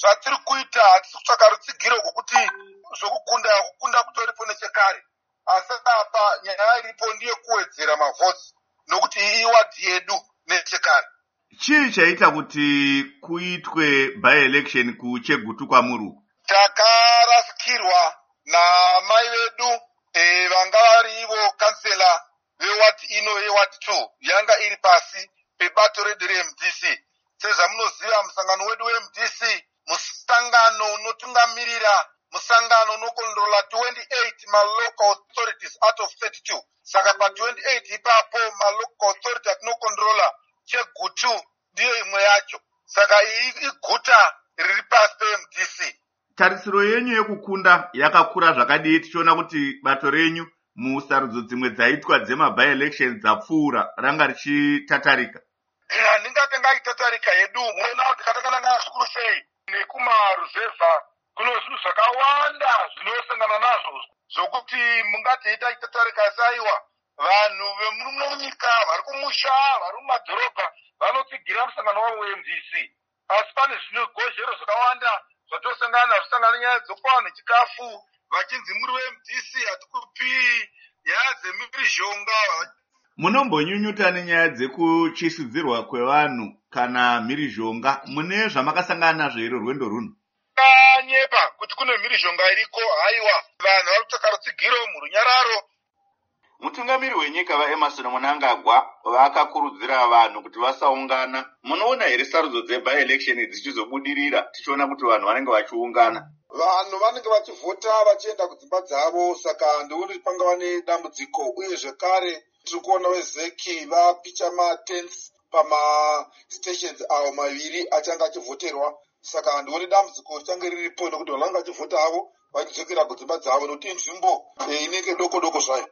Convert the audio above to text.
zvatiri kuita hatisi kutsvaka rutsigiro rwokuti kukunda kutoripo nechekare, asi apa nyaya iripo ndiye kuwedzera mavhotsi nokuti iyi iwadhi yedu nechekare. Chii chaita kuti kuitwe by-election kuChegutu kwamuru? Takarasikirwa namai vedu vanga vari ivo kansela vewadhi ino yewadhi 2 yanga iri pasi pebato redu reMDC. Sezvamunoziva musangano wedu weMDC musangano unotungamirira musangano unokontrola 28 malocal authorities out of 32. Saka pa 28 ipapo malocal authority atinokontrola Chegutu ndiyo imwe yacho. Saka iyi iguta riri pasi peMDC. Tarisiro yenyu yekukunda yakakura zvakadii tichiona kuti bato renyu musarudzo dzimwe dzaitwa dzema-by-election dzapfuura ranga richitatarika? Handingati ngaitatarika yedu, muona kuti katakana zvikuru sei nekumaruzevha kuno zvinhu zvakawanda zvinosangana nazvo zvokuti mungati itatarika saiwa vanhu vemunyika vari kumusha vari mumadhorobha vanotsigira musangano wavo weMDC. Asi pane zvinogozhero zvakawanda zvatosangana zvisangana nyaya dzokupa vanhu chikafu vachinzi muri weMDC hatikupi nyaya dzemhirizhonga. Munombonyunyuta nenyaya dzekuchisidzirwa kwevanhu kana mhirizhonga mune zvamakasangana nazvo iro rwendo runo? Kanyepa kuti kune mhirizhonga iriko, haiwa vanhu vari kutsvaka rutsigiro murunyararo. Mutungamiri wenyika vaEmmerson Mnangagwa vakakurudzira vanhu kuti vasaungana. Munoona here sarudzo dze-by-election dzichizobudirira tichiona kuti vanhu vanenge vachiungana? Vanhu vanenge vachivhota vachienda kudzimba dzavo, saka ndioni pangava nedambudziko. Uye zvekare tiri kuona vezeki vapicha matents pamastations avo maviri achanga achivhoterwa. Saka handioni dambudziko richange riripo nokuti vanhu vanenge vachivhota havo vachidzokera kudzimba dzavo nokuti inzvimbo inenge doko zvayo.